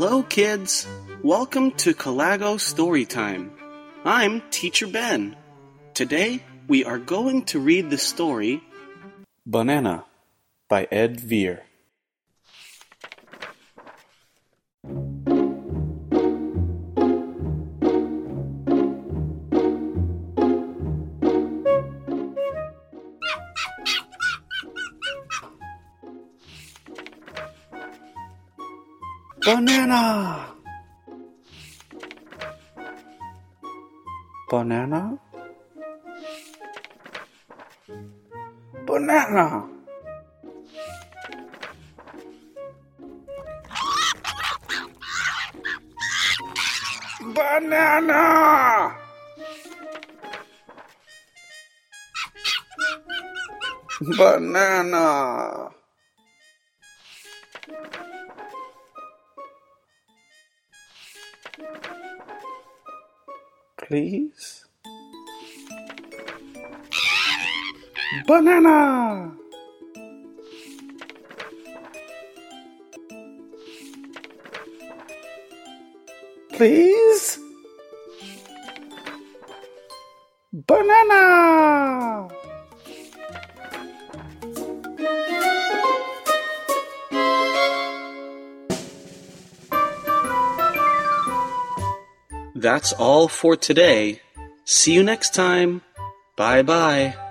Hello, kids. Welcome to Calago Storytime. I'm Teacher Ben. Today, we are going to read the story Banana by Ed Veer. Banana! Banana? Banana! Banana! Banana! Please? Banana! Please? Banana! That's all for today. See you next time. Bye-bye.